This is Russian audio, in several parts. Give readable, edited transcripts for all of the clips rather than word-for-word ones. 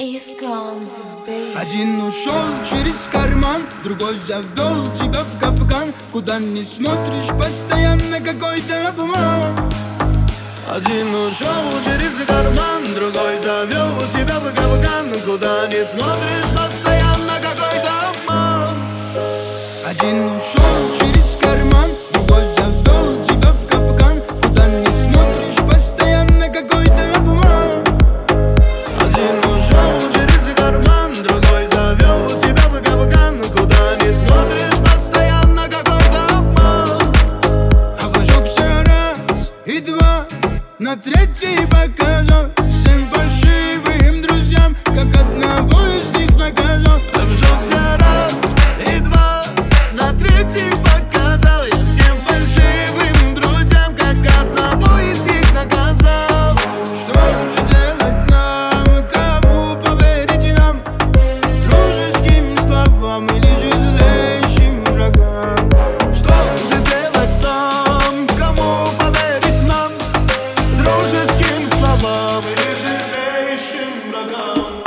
Один ушел через карман, другой завел тебя в капкан. Куда не смотришь, постоянно какой-то обман. Один ушел через карман, другой завел тебя в капкан. Куда не смотришь, постоянно какой-то обман. Один ушел через карман, другой завел тебя в капкан. Куда не смотришь, постоянно какой-то обман. Один ушел через карман, другой завел тебя в капкан. Куда не смотришь, постоянно какой-то обман. Обожегся раз и два, на третий показал всем фальшивым друзьям, как одного из них наказал. Обжегся раз и два, на третий показал я всем фальшивым друзьям, как одного из них наказал. Что же делать нам, кому поверить нам? Дружеским словам или же злейшим врагам? Что же делать нам, кому поверить нам? Дружеским словам или же злейшим врагам?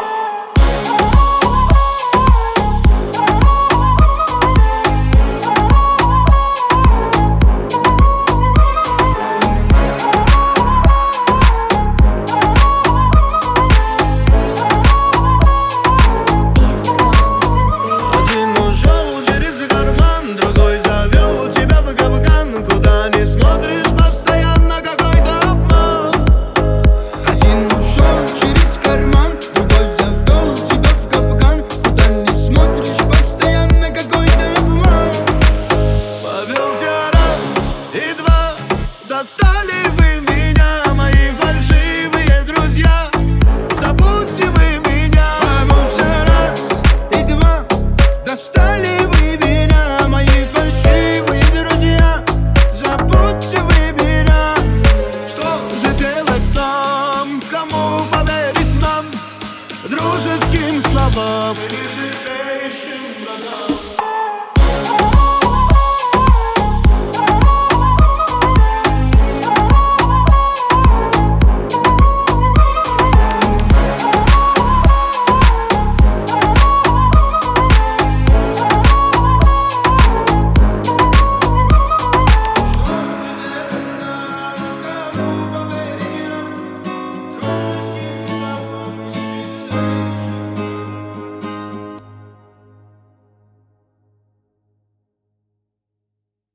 Один ушел через карман, другой завел тебя в капкан. Куда не смотришь, постоянно какой-то обман. Один ушел через карман, другой завел тебя в капкан. Куда не смотришь, постоянно какой-то обман. Повелся раз и два, достали вы меня, мои фальшивые друзья. Забудьте вы меня. Повелся раз и два, достали вы меня, мои фальшивые друзья. Забудьте вы меня. Что же делать нам, кому поверить нам? Дружеским словам или же злейшим